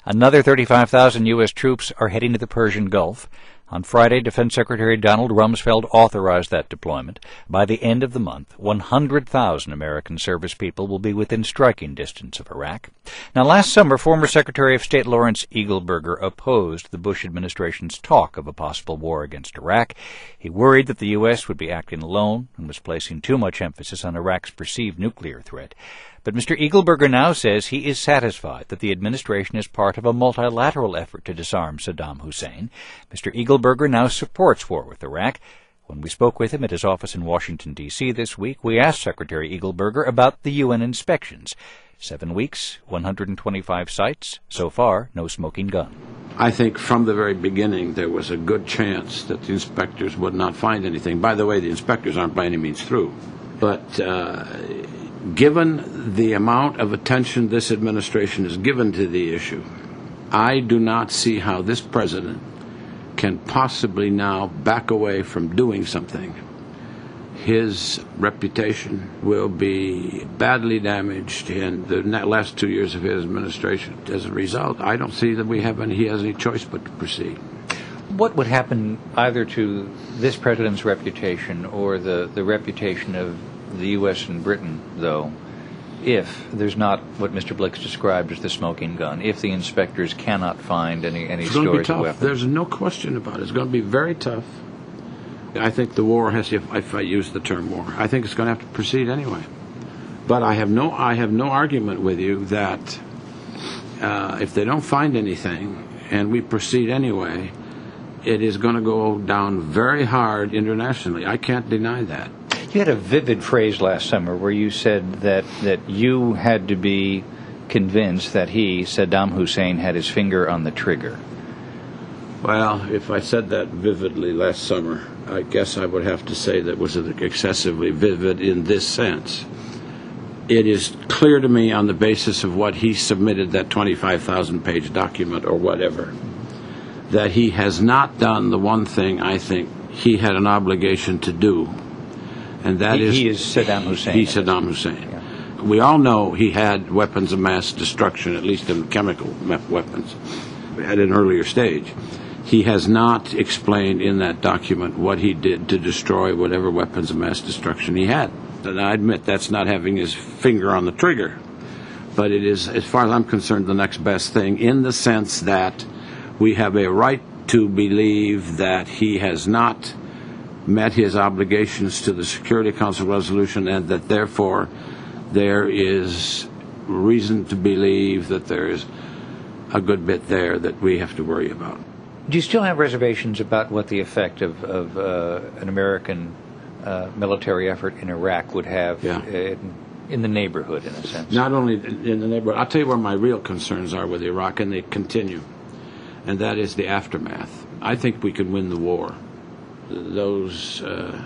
Another 35,000 U.S. troops are heading to the Persian Gulf. On Friday, Defense Secretary Donald Rumsfeld authorized that deployment. By the end of the month, 100,000 American service people will be within striking distance of Iraq. Now, last summer, former Secretary of State Lawrence Eagleburger opposed the Bush administration's talk of a possible war against Iraq. He worried that the U.S. would be acting alone and was placing too much emphasis on Iraq's perceived nuclear threat. But Mr. Eagleburger now says he is satisfied that the administration is part of a multilateral effort to disarm Saddam Hussein. Mr. Eagleburger now supports war with Iraq. When we spoke with him at his office in Washington, D.C. this week, we asked Secretary Eagleburger about the UN inspections. 7 weeks, 125 sites. So far, no smoking gun. I think from the very beginning there was a good chance that the inspectors would not find anything. By the way, the inspectors aren't by any means through. But given the amount of attention this administration has given to the issue, I do not see how this president can possibly now back away from doing something. His reputation will be badly damaged in the last 2 years of his administration. As a result, I don't see that he has any choice but to proceed. What would happen either to this president's reputation or the reputation of the U.S. and Britain, though, if there's not what Mr. Blix described as the smoking gun, if the inspectors cannot find any storage of weapons? There's no question about it. It's going to be very tough. I think the war has, if I use the term war, I think it's going to have to proceed anyway. But I have no argument with you that if they don't find anything and we proceed anyway, it is going to go down very hard internationally. I can't deny that. You had a vivid phrase last summer where you said that you had to be convinced that Saddam Hussein, had his finger on the trigger. Well, if I said that vividly last summer, I guess I would have to say that was excessively vivid in this sense. It is clear to me on the basis of what he submitted, that 25,000-page document or whatever, that he has not done the one thing I think he had an obligation to do. And that he is Saddam Hussein. He's Saddam Hussein. Yeah. We all know he had weapons of mass destruction, at least in chemical weapons, at an earlier stage. He has not explained in that document what he did to destroy whatever weapons of mass destruction he had. And I admit that's not having his finger on the trigger. But it is, as far as I'm concerned, the next best thing, in the sense that we have a right to believe that he has not met his obligations to the Security Council resolution, and that therefore there is reason to believe that there is a good bit there that we have to worry about. Do you still have reservations about what the effect of an American military effort in Iraq would have in the neighborhood, in a sense? Not only in the neighborhood. I'll tell you where my real concerns are with Iraq, and they continue, and that is the aftermath. I think we can win the war. Those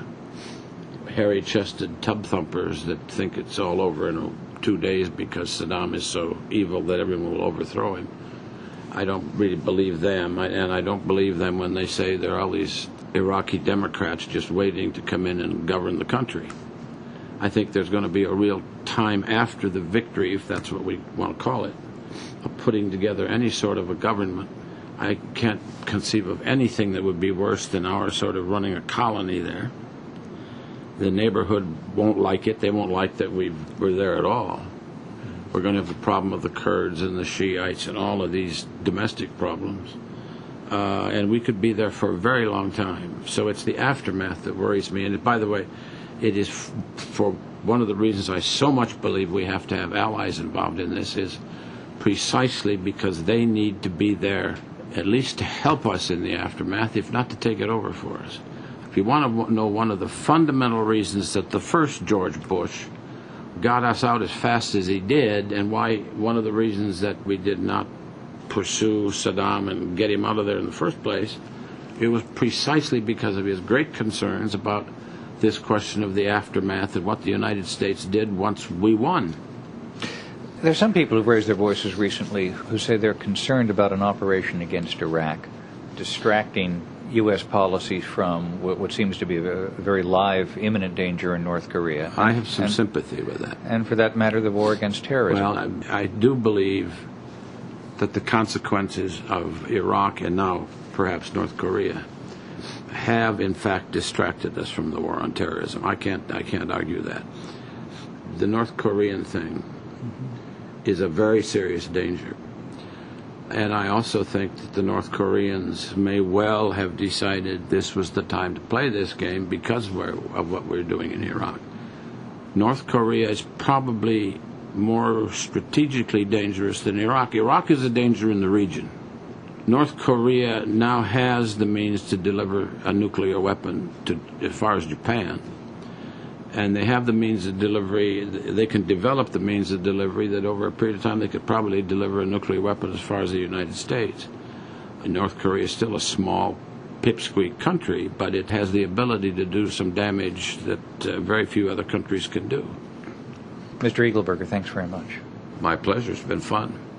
hairy-chested tub-thumpers that think it's all over in 2 days because Saddam is so evil that everyone will overthrow him, I don't really believe them, and I don't believe them when they say there are all these Iraqi Democrats just waiting to come in and govern the country. I think there's going to be a real time after the victory, if that's what we want to call it, of putting together any sort of a government. I can't conceive of anything that would be worse than our sort of running a colony there. The neighborhood won't like it. They won't like that we're there at all. We're going to have the problem of the Kurds and the Shiites and all of these domestic problems. And we could be there for a very long time. So it's the aftermath that worries me. And by the way, it is for one of the reasons I so much believe we have to have allies involved in this is precisely because they need to be there at least to help us in the aftermath, if not to take it over for us. If you want to know one of the fundamental reasons that the first George Bush got us out as fast as he did, and why one of the reasons that we did not pursue Saddam and get him out of there in the first place, it was precisely because of his great concerns about this question of the aftermath and what the United States did once we won. There are some people who've raised their voices recently who say they're concerned about an operation against Iraq, distracting U.S. policies from what seems to be a very live, imminent danger in North Korea. I have some sympathy with that. And for that matter, the war against terrorism. Well, I do believe that the consequences of Iraq and now perhaps North Korea have in fact distracted us from the war on terrorism. I can't argue that. The North Korean thing is a very serious danger. And I also think that the North Koreans may well have decided this was the time to play this game because of what we're doing in Iraq. North Korea is probably more strategically dangerous than Iraq. Iraq is a danger in the region. North Korea now has the means to deliver a nuclear weapon to as far as Japan. And they have the means of delivery. They can develop the means of delivery that over a period of time they could probably deliver a nuclear weapon as far as the United States. And North Korea is still a small pipsqueak country, but it has the ability to do some damage that very few other countries can do. Mr. Eagleburger, thanks very much. My pleasure. It's been fun.